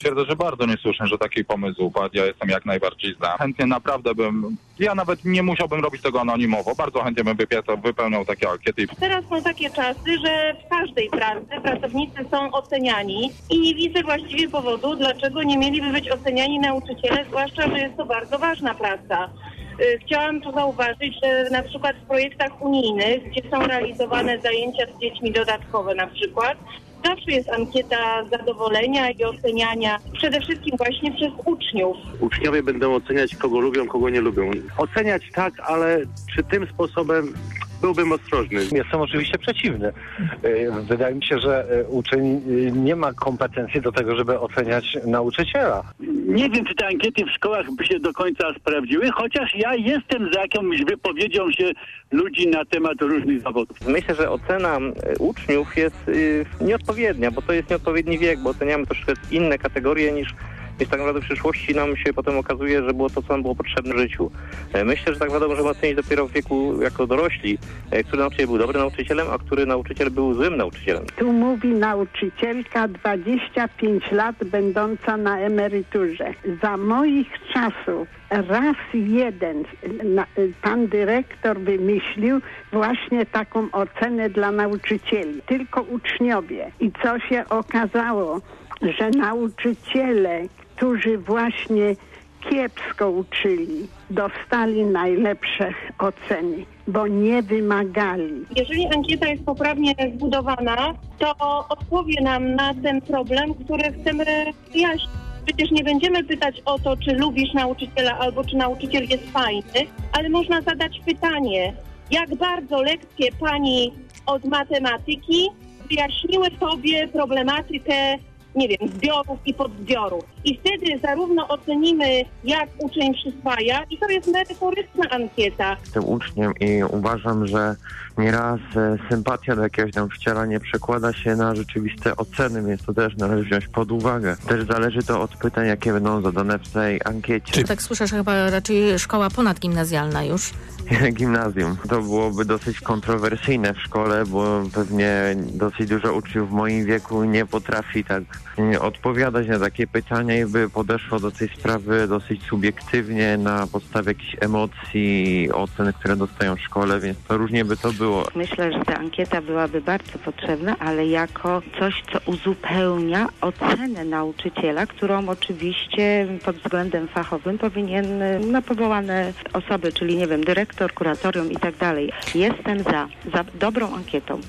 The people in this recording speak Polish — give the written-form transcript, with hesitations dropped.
Twierdzę, że bardzo niesłusznie, że taki pomysł upadł. Ja jestem jak najbardziej za. Chętnie naprawdę ja nawet nie musiałbym robić tego anonimowo. Bardzo chętnie bym wypełniał takie ankiety. Teraz są takie czasy, że w każdej pracy pracownicy są oceniani i nie widzę właściwie powodu, dlaczego nie mieliby być oceniani nauczyciele, zwłaszcza, że jest to bardzo ważna praca. Chciałam tu zauważyć, że na przykład w projektach unijnych, gdzie są realizowane zajęcia z dziećmi dodatkowe na przykład, zawsze jest ankieta zadowolenia i oceniania przede wszystkim właśnie przez uczniów. Uczniowie będą oceniać, kogo lubią, kogo nie lubią. Oceniać tak, ale czy tym sposobem byłbym ostrożny. Jestem oczywiście przeciwny. Wydaje mi się, że uczeń nie ma kompetencji do tego, żeby oceniać nauczyciela. Nie wiem, czy te ankiety w szkołach by się do końca sprawdziły, chociaż ja jestem za jakąś wypowiedzią się ludzi na temat różnych zawodów. Myślę, że ocena uczniów jest nieodpowiednia, bo to jest nieodpowiedni wiek, bo oceniamy troszkę inne kategorie niż tak naprawdę w przyszłości nam się potem okazuje, że było to, co nam było potrzebne w życiu. Myślę, że tak naprawdę możemy ocenić dopiero w wieku jako dorośli, który nauczyciel był dobrym nauczycielem, a który nauczyciel był złym nauczycielem. Tu mówi nauczycielka 25 lat będąca na emeryturze. Za moich czasów raz jeden pan dyrektor wymyślił właśnie taką ocenę dla nauczycieli. Tylko uczniowie. I co się okazało, że nauczyciele, którzy właśnie kiepsko uczyli, dostali najlepsze oceny, bo nie wymagali. Jeżeli ankieta jest poprawnie zbudowana, to odpowie nam na ten problem, który chcemy wyjaśnić. Przecież nie będziemy pytać o to, czy lubisz nauczyciela albo czy nauczyciel jest fajny, ale można zadać pytanie, jak bardzo lekcje pani od matematyki wyjaśniły tobie problematykę, nie wiem, zbiorów i podzbiorów. I wtedy zarówno ocenimy, jak uczeń przyswaja, i to jest merytoryczna ankieta. Jestem uczniem i uważam, że nieraz sympatia do jakiegoś nauczyciela nie przekłada się na rzeczywiste oceny, więc to też należy wziąć pod uwagę. Też zależy to od pytań, jakie będą zadane w tej ankiecie. Tak słyszę, że chyba raczej szkoła ponadgimnazjalna już. Gimnazjum. To byłoby dosyć kontrowersyjne w szkole, bo pewnie dosyć dużo uczniów w moim wieku nie potrafi tak odpowiadać na takie pytania i by podeszło do tej sprawy dosyć subiektywnie na podstawie jakichś emocji, ocen, które dostają w szkole, więc to różnie by to było. Myślę, że ta ankieta byłaby bardzo potrzebna, ale jako coś, co uzupełnia ocenę nauczyciela, którą oczywiście pod względem fachowym powinien powołane osoby, czyli nie wiem, dyrektor, kuratorium i tak dalej. Jestem za dobrą ankietą.